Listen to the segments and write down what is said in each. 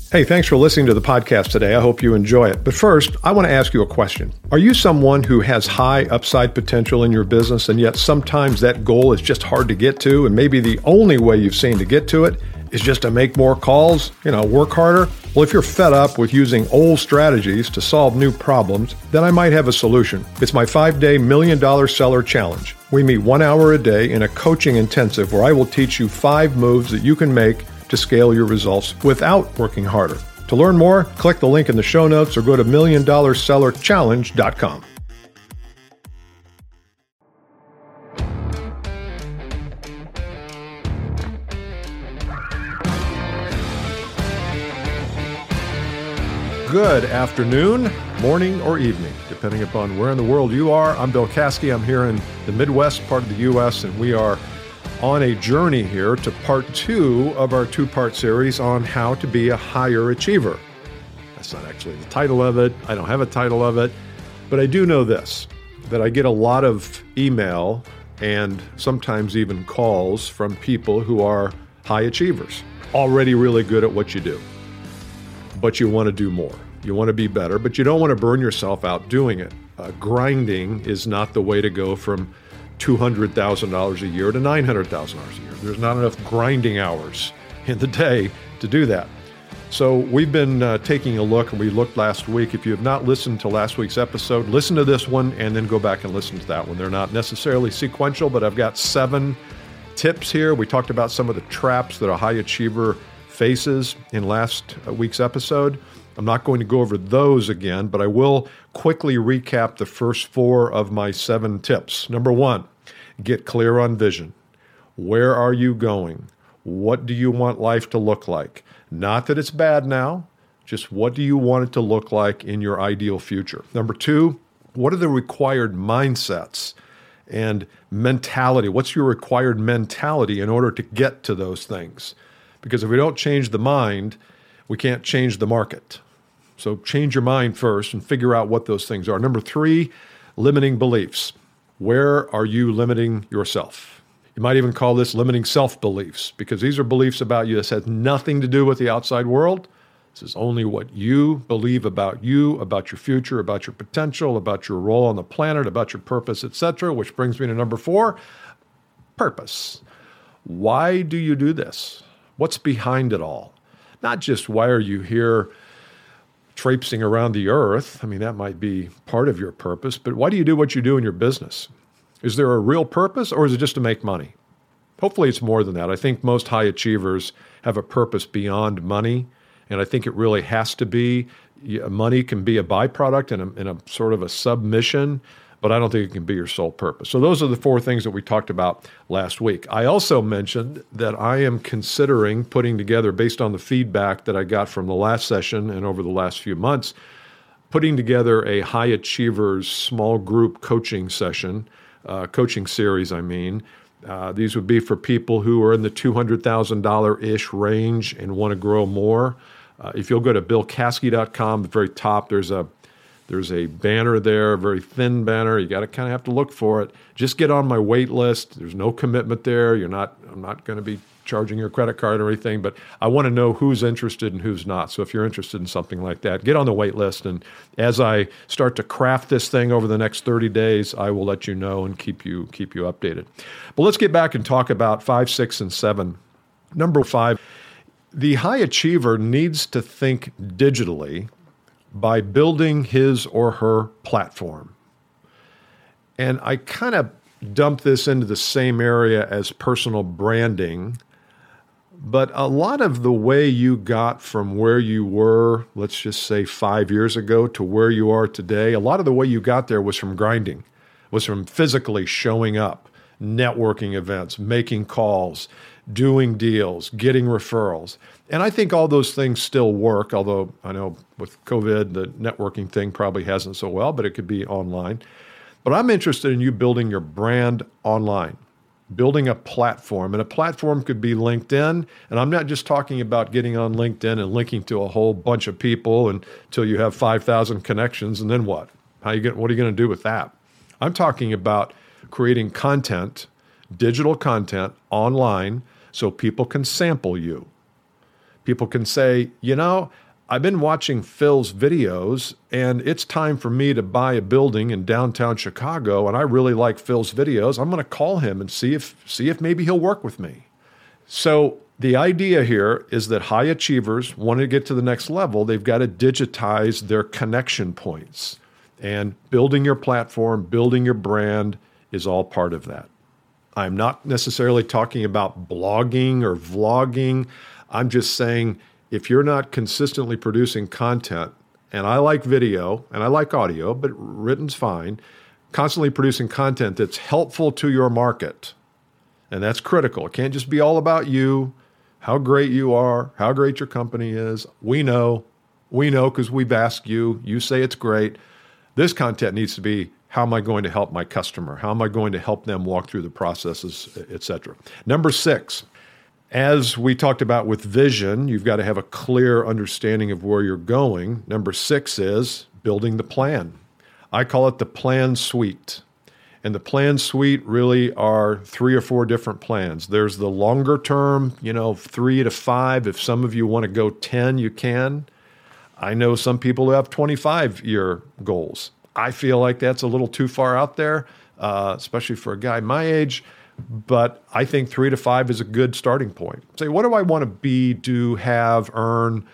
Hey, thanks for listening to the podcast today. I hope you enjoy it. But first, I want to ask you a question. Are you someone who has high upside potential in your business, and yet sometimes that goal is just hard to get to, and maybe the only way you've seen to get to it is just to make more calls, work harder? Well, if you're fed up with using old strategies to solve new problems, then I might have a solution. It's my 5-day $1 Million Seller Challenge. We meet 1 hour a day in a coaching intensive where I will teach you 5 moves that you can make to scale your results without working harder. To learn more, click the link in the show notes or go to $1,000,000sellerchallenge.com. Good afternoon, morning, or evening, depending upon where in the world you are. I'm Bill Caskey. I'm here in the Midwest part of the U.S., and we are on a journey here to part 2 of our 2-part series on how to be a higher achiever. That's not actually the title of it. I don't have a title of it, but I do know this, that I get a lot of email and sometimes even calls from people who are high achievers, already really good at what you do, but you want to do more. You want to be better, but you don't want to burn yourself out doing it. Grinding is not the way to go from $200,000 a year to $900,000 a year. There's not enough grinding hours in the day to do that. So we've been taking a look, and we looked last week. If you have not listened to last week's episode, listen to this one and then go back and listen to that one. They're not necessarily sequential, but I've got 7 tips here. We talked about some of the traps that a high achiever faces in last week's episode. I'm not going to go over those again, but I will quickly recap the first 4 of my 7 tips. Number 1, get clear on vision. Where are you going? What do you want life to look like? Not that it's bad now, just what do you want it to look like in your ideal future? Number 2, what are the required mindsets and mentality? What's your required mentality in order to get to those things? Because if we don't change the mind, we can't change the market. So change your mind first and figure out what those things are. Number 3, limiting beliefs. Where are you limiting yourself? You might even call this limiting self-beliefs, because these are beliefs about you. This has nothing to do with the outside world. This is only what you believe about you, about your future, about your potential, about your role on the planet, about your purpose, etc. Which brings me to number 4, purpose. Why do you do this? What's behind it all? Not just why are you here traipsing around the earth. I mean, that might be part of your purpose, but why do you do what you do in your business? Is there a real purpose, or is it just to make money? Hopefully it's more than that. I think most high achievers have a purpose beyond money, and I think it really has to be. Money can be a byproduct and a sort of a submission, but I don't think it can be your sole purpose. So those are the 4 things that we talked about last week. I also mentioned that I am considering putting together, based on the feedback that I got from the last session and over the last few months, putting together a high achievers small group coaching session, coaching series, I mean. These would be for people who are in the $200,000-ish range and want to grow more. If you'll go to billcaskey.com, at the very top, there's a banner there, a very thin banner. You got to kind of have to look for it. Just get on my wait list. There's no commitment there. I'm not going to be charging your credit card or anything, but I want to know who's interested and who's not. So if you're interested in something like that, get on the wait list. And as I start to craft this thing over the next 30 days, I will let you know and keep you updated. But let's get back and talk about 5, 6, and 7. Number 5, the high achiever needs to think digitally by building his or her platform. And I kind of dump this into the same area as personal branding, but a lot of the way you got from where you were, let's just say 5 years ago, to where you are today, a lot of the way you got there was from grinding, was from physically showing up, networking events, making calls, doing deals, getting referrals. And I think all those things still work, although I know with COVID, the networking thing probably hasn't so well, but it could be online. But I'm interested in you building your brand online, building a platform. And a platform could be LinkedIn. And I'm not just talking about getting on LinkedIn and linking to a whole bunch of people until you have 5,000 connections. And then what? What are you going to do with that? I'm talking about creating content, digital content online, so people can sample you. People can say, I've been watching Phil's videos, and it's time for me to buy a building in downtown Chicago, and I really like Phil's videos. I'm going to call him and see if maybe he'll work with me. So the idea here is that high achievers want to get to the next level. They've got to digitize their connection points. And building your platform, building your brand is all part of that. I'm not necessarily talking about blogging or vlogging. I'm just saying, if you're not consistently producing content, and I like video and I like audio, but written's fine, constantly producing content that's helpful to your market. And that's critical. It can't just be all about you, how great you are, how great your company is. We know because we've asked you. You say it's great. This content needs to be, how am I going to help my customer? How am I going to help them walk through the processes, et cetera? Number 6, as we talked about with vision, you've got to have a clear understanding of where you're going. Number 6 is building the plan. I call it the plan suite. And the plan suite really are 3 or 4 different plans. There's the longer term, 3 to 5. If some of you want to go 10, you can. I know some people who have 25-year goals. I feel like that's a little too far out there, especially for a guy my age. But I think 3 to 5 is a good starting point. Say, what do I want to be, do, have, earn?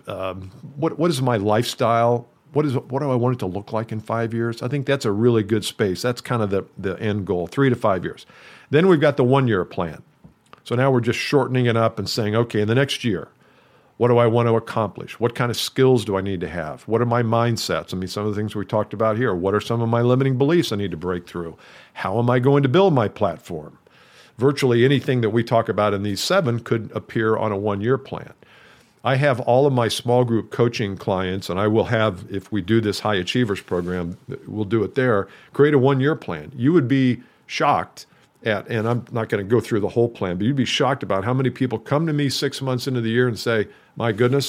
What is my lifestyle? What do I want it to look like in 5 years? I think that's a really good space. That's kind of the end goal, 3 to 5 years. Then we've got the 1-year plan. So now we're just shortening it up and saying, okay, in the next year, what do I want to accomplish? What kind of skills do I need to have? What are my mindsets? I mean, some of the things we talked about here. What are some of my limiting beliefs I need to break through? How am I going to build my platform? Virtually anything that we talk about in these 7 could appear on a 1-year plan. I have all of my small group coaching clients, and I will have, if we do this High Achievers program, we'll do it there, create a 1-year plan. You would be shocked at, and I'm not going to go through the whole plan, but you'd be shocked about how many people come to me 6 months into the year and say, my goodness,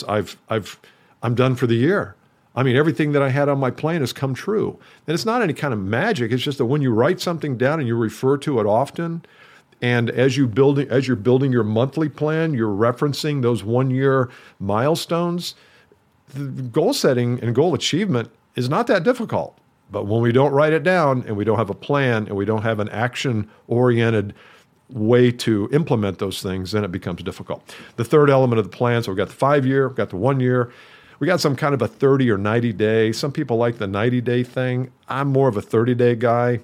I'm done for the year. I mean, everything that I had on my plan has come true. And it's not any kind of magic. It's just that when you write something down and you refer to it often, and as you're building your monthly plan, you're referencing those 1-year milestones, the goal setting and goal achievement is not that difficult. But when we don't write it down and we don't have a plan and we don't have an action-oriented way to implement those things, then it becomes difficult. The third element of the plan, so we've got the 5-year, we've got the 1-year, we got some kind of a 30 or 90-day. Some people like the 90-day thing. I'm more of a 30-day guy.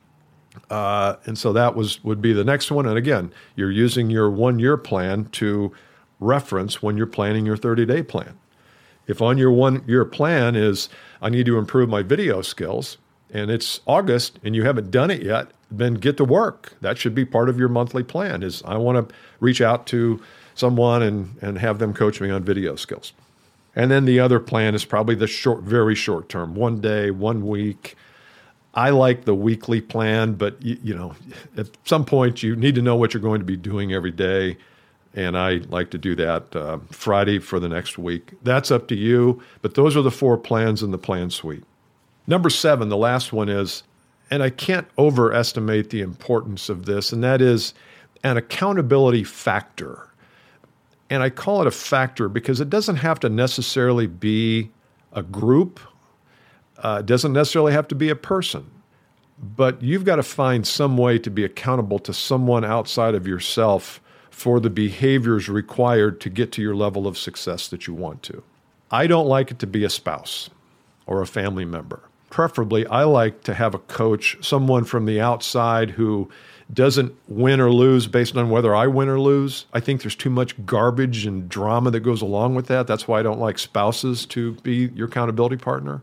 And so that would be the next one. And again, you're using your 1-year plan to reference when you're planning your 30-day plan. If on your 1-year plan is, I need to improve my video skills, and it's August and you haven't done it yet, then get to work. That should be part of your monthly plan, is I want to reach out to someone and have them coach me on video skills. And then the other plan is probably the very short term, 1 day, 1 week. I like the weekly plan, but at some point you need to know what you're going to be doing every day. And I like to do that Friday for the next week. That's up to you, but those are the 4 plans in the plan suite. Number 7, the last one is, and I can't overestimate the importance of this, and that is an accountability factor. And I call it a factor because it doesn't have to necessarily be a group. It doesn't necessarily have to be a person. But you've got to find some way to be accountable to someone outside of yourself for the behaviors required to get to your level of success that you want to. I don't like it to be a spouse or a family member. Preferably, I like to have a coach, someone from the outside who doesn't win or lose based on whether I win or lose. I think there's too much garbage and drama that goes along with that. That's why I don't like spouses to be your accountability partner,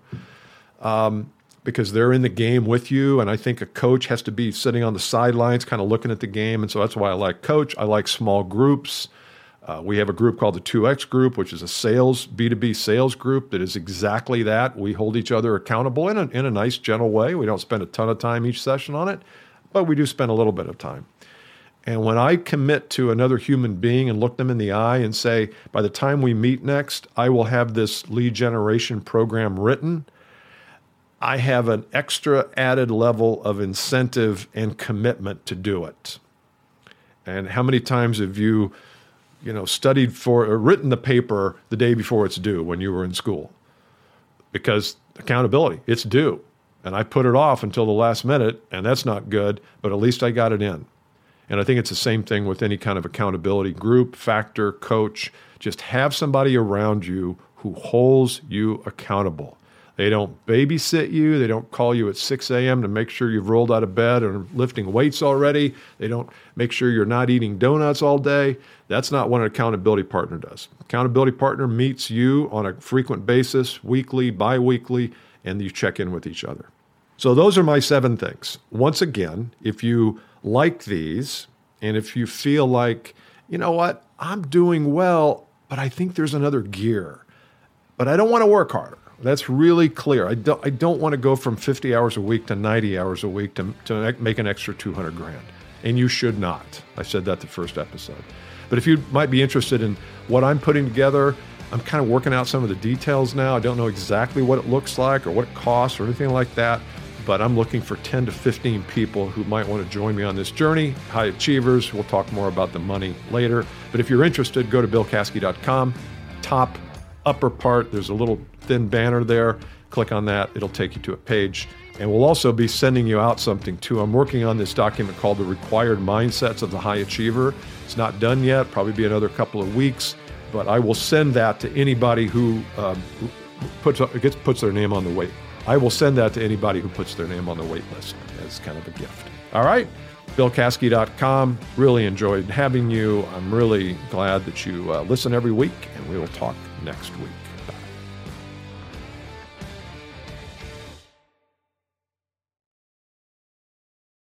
because they're in the game with you. And I think a coach has to be sitting on the sidelines kind of looking at the game. And so that's why I like coach. I like small groups. We have a group called the 2X group, which is a B2B sales group that is exactly that. We hold each other accountable in a nice, gentle way. We don't spend a ton of time each session on it, but we do spend a little bit of time. And when I commit to another human being and look them in the eye and say, by the time we meet next, I will have this lead generation program written, I have an extra added level of incentive and commitment to do it. And how many times have you studied for or written the paper the day before it's due when you were in school. Because accountability, it's due. And I put it off until the last minute, and that's not good, but at least I got it in. And I think it's the same thing with any kind of accountability group, factor, coach. Just have somebody around you who holds you accountable. They don't babysit you. They don't call you at 6 a.m. to make sure you've rolled out of bed or lifting weights already. They don't make sure you're not eating donuts all day. That's not what an accountability partner does. Accountability partner meets you on a frequent basis, weekly, bi-weekly, and you check in with each other. So those are my 7 things. Once again, if you like these, and if you feel like, you know what, I'm doing well, but I think there's another gear, but I don't want to work harder. That's really clear. I don't want to go from 50 hours a week to 90 hours a week to make an extra $200,000. And you should not. I said that the first episode. But if you might be interested in what I'm putting together, I'm kind of working out some of the details now. I don't know exactly what it looks like or what it costs or anything like that, but I'm looking for 10 to 15 people who might want to join me on this journey. High achievers. We'll talk more about the money later. But if you're interested, go to BillCaskey.com. Top upper part, there's a little thin banner there. Click on that. It'll take you to a page. And we'll also be sending you out something too. I'm working on this document called The Required Mindsets of the High Achiever. It's not done yet, probably be another couple of weeks, but I will send that to anybody who puts their name on the wait. I will send that to anybody who puts their name on the wait list as kind of a gift. All right, BillCaskey.com. Really enjoyed having you. I'm really glad that you listen every week, and we will talk next week.